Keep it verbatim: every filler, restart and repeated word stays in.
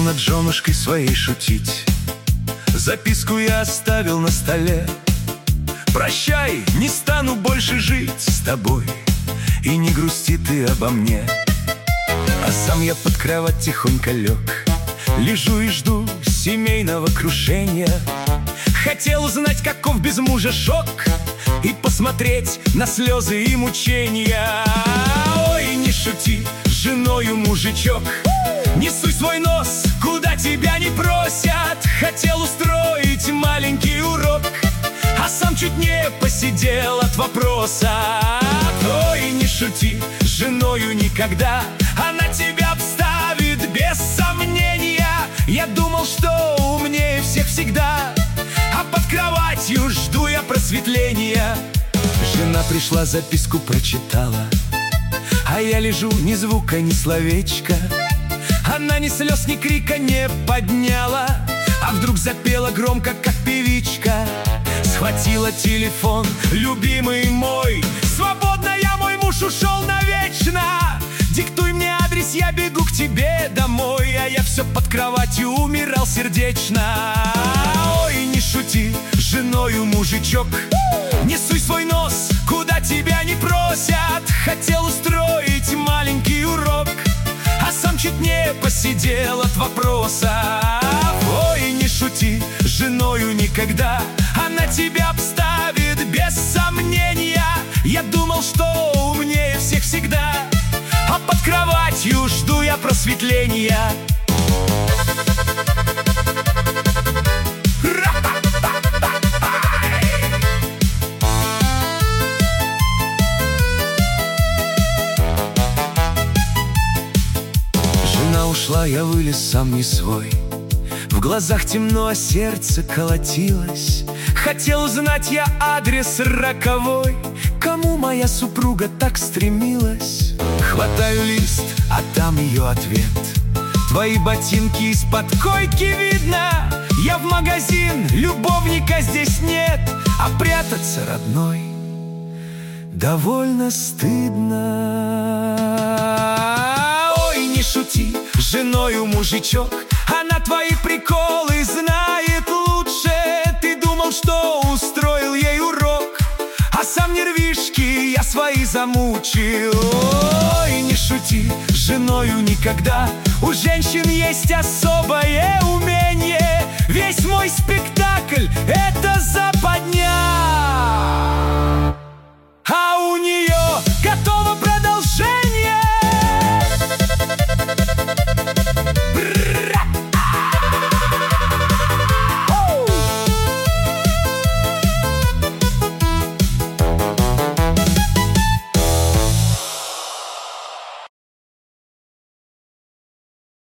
над женушкой своей шутить. Записку я оставил на столе: прощай, не стану больше жить с тобой, и не грусти ты обо мне. А сам я под кровать тихонько лег, лежу и жду семейного крушения. Хотел узнать, каков без мужа шок, и посмотреть на слезы и мучения. Ой, не шути с женою, мужичок, не суй свой нос, куда тебя не просят. Хотел устроить маленький урок, а сам чуть не посидел от вопроса. Ой, не шути с женою никогда, она тебя обставит без сомнения. Я думал, что умнее всех всегда, а под кроватью жду я просветления. Жена пришла, записку прочитала, а я лежу, ни звука, ни словечка. Она ни слез, ни крика не подняла, а вдруг запела громко, как певичка. Схватила телефон: любимый мой, свободно я, мой муж ушел навечно. Диктуй мне адрес, я бегу к тебе домой. А я все под кроватью умирал сердечно. Ой, не шути с женою, мужичок, не суй свой нос, куда тебя не просят. Хотел устроить маленький урок, а сам чуть не посидел от вопроса. Ой, не шути с женою никогда, она тебя обставит без сомнения. Я думал, что умнее всех всегда, а под кроватью жду я просветления. Жена ушла, я вылез сам не свой. В глазах темно, а сердце колотилось. Хотел узнать я адрес роковой, кому моя супруга так стремилась. Хватаю лист, а там ее ответ: твои ботинки из-под койки видно. Я в магазин, любовника здесь нет, а прятаться, родной, довольно стыдно. Ой, не шути с женою, мужичок, она твои приколы знает лучше. Ты думал, что устроил ей урок, а сам нервишки я свои замучил. Ой, не шути с женою никогда, у женщин есть особое умение. Весь мой спектакль — это западня.